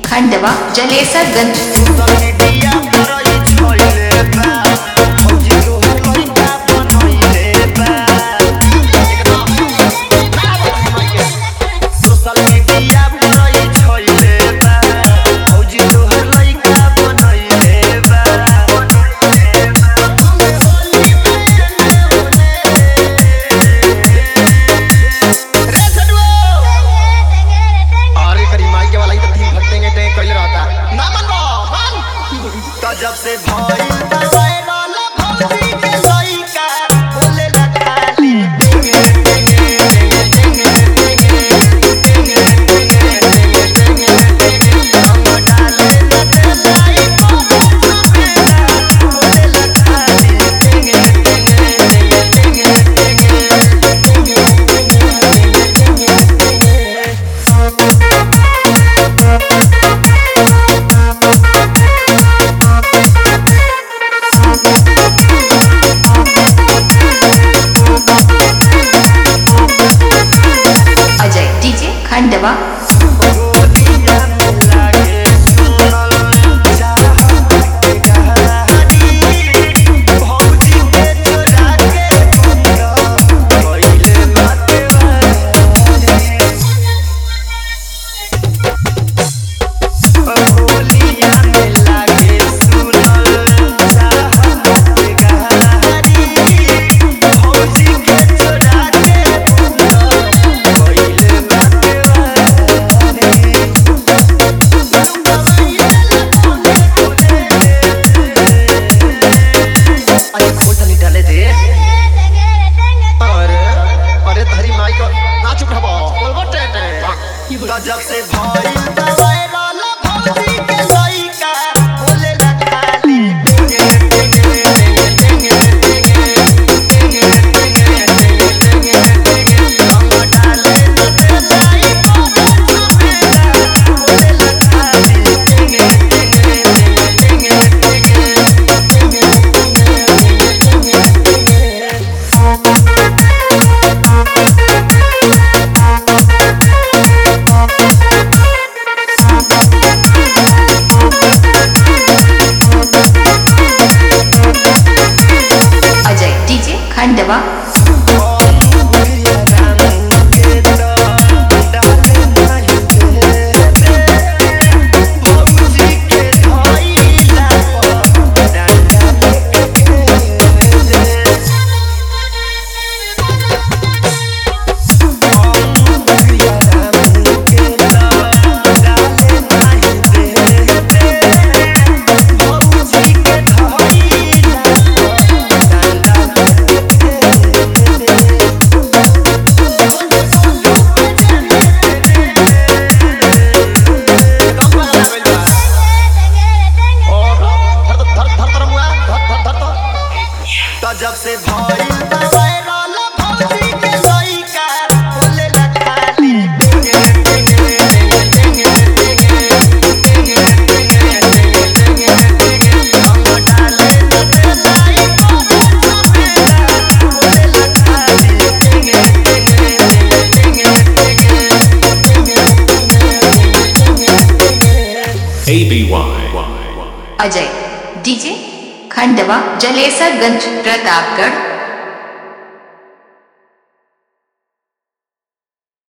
खंडवा जलेसरगंज। जब से भाई वायरल भौजी के लइका बोले ला खाली हम डाले लते भाई बोले ला खाली खंडवा जब से भाई वायरल भौजी के लइका बोले ला खाली हम डाले लते भाई बोले ला खाली खंडवा जब से भाई वायरल भौजी के लइका बोले ला खाली हम डाले लते भाई बोले ला खाली अजय डीजे खंडवा जलेसरगंज प्रतापगढ़।